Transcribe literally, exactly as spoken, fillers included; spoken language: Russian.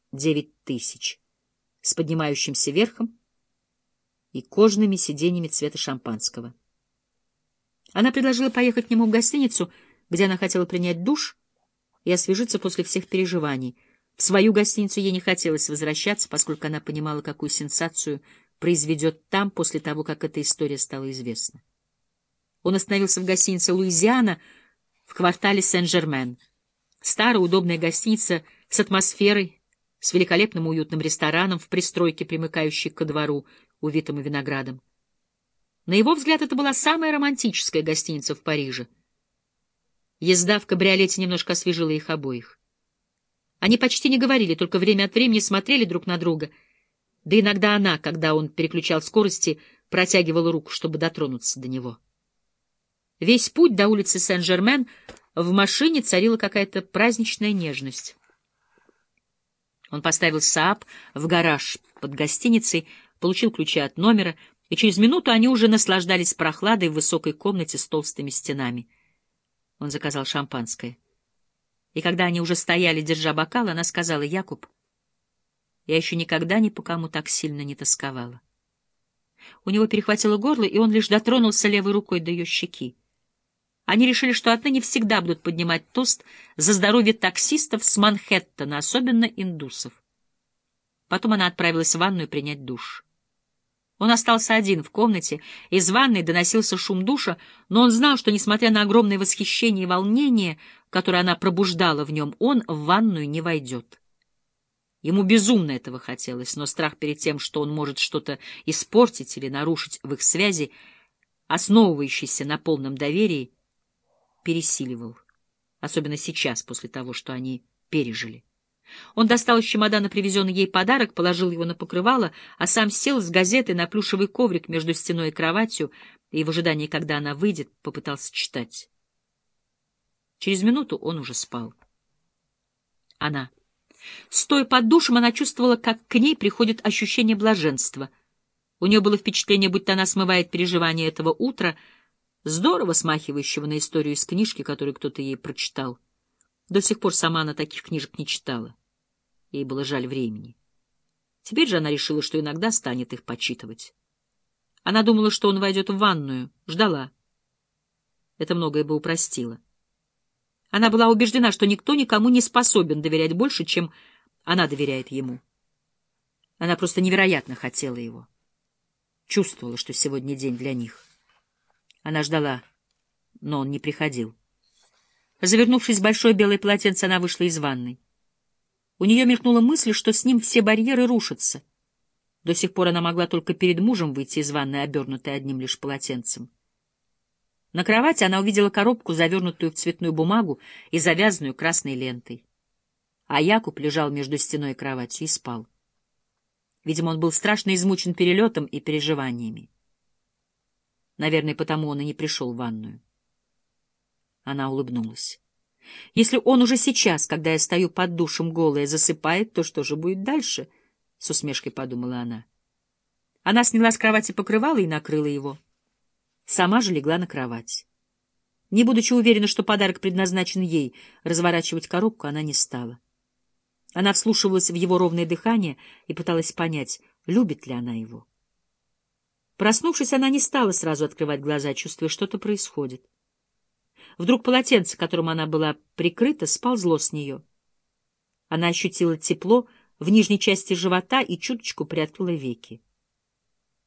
девять тысяч, с поднимающимся верхом и кожаными сиденьями цвета шампанского. Она предложила поехать к нему в гостиницу, где она хотела принять душ и освежиться после всех переживаний. В свою гостиницу ей не хотелось возвращаться, поскольку она понимала, какую сенсацию произведет там после того, как эта история стала известна. Он остановился в гостинице «Луизиана» в квартале Сен-Жермен. Старая удобная гостиница с атмосферой, с великолепным уютным рестораном в пристройке, примыкающей ко двору, увитому виноградом. На его взгляд, это была самая романтическая гостиница в Париже. Езда в кабриолете немножко освежила их обоих. Они почти не говорили, только время от времени смотрели друг на друга, да иногда она, когда он переключал скорости, протягивала руку, чтобы дотронуться до него. Весь путь до улицы Сен-Жермен в машине царила какая-то праздничная нежность. Он поставил Сааб в гараж под гостиницей, получил ключи от номера, и через минуту они уже наслаждались прохладой в высокой комнате с толстыми стенами. Он заказал шампанское. И когда они уже стояли, держа бокал, она сказала: «Якуб, я еще никогда ни по кому так сильно не тосковала». У него перехватило горло, и он лишь дотронулся левой рукой до ее щеки. Они решили, что отныне всегда будут поднимать тост за здоровье таксистов с Манхэттена, особенно индусов. Потом она отправилась в ванную принять душ. Он остался один в комнате, из ванной доносился шум душа, но он знал, что, несмотря на огромное восхищение и волнение, которое она пробуждала в нем, он в ванную не войдет. Ему безумно этого хотелось, но страх перед тем, что он может что-то испортить или нарушить в их связи, основывающейся на полном доверии, пересиливал, особенно сейчас, после того, что они пережили. Он достал из чемодана привезенный ей подарок, положил его на покрывало, а сам сел с газетой на плюшевый коврик между стеной и кроватью и в ожидании, когда она выйдет, попытался читать. Через минуту он уже спал. Она. Стоя под душем, она чувствовала, как к ней приходит ощущение блаженства. У нее было впечатление, будто она смывает переживания этого утра, здорово смахивающего на историю из книжки, которую кто-то ей прочитал. До сих пор сама она таких книжек не читала. Ей было жаль времени. Теперь же она решила, что иногда станет их почитывать. Она думала, что он войдет в ванную, ждала. Это многое бы упростило. Она была убеждена, что никто никому не способен доверять больше, чем она доверяет ему. Она просто невероятно хотела его. Чувствовала, что сегодня день для них. Она ждала, но он не приходил. Завернувшись в большое белое полотенце, она вышла из ванной. У нее мелькнула мысль, что с ним все барьеры рушатся. До сих пор она могла только перед мужем выйти из ванной, обернутой одним лишь полотенцем. На кровати она увидела коробку, завернутую в цветную бумагу и завязанную красной лентой. А Якуб лежал между стеной и кроватью и спал. Видимо, он был страшно измучен перелетом и переживаниями. Наверное, потому он и не пришел в ванную. Она улыбнулась. Если он уже сейчас, когда я стою под душем голая, засыпает, то что же будет дальше? С усмешкой подумала она. Она сняла с кровати покрывало и накрыла его. Сама же легла на кровать. Не будучи уверена, что подарок предназначен ей, разворачивать коробку она не стала. Она вслушивалась в его ровное дыхание и пыталась понять, любит ли она его. Проснувшись, она не стала сразу открывать глаза, чувствуя, что-то происходит. Вдруг полотенце, которым она была прикрыта, сползло с нее. Она ощутила тепло в нижней части живота и чуточку приоткрыла веки.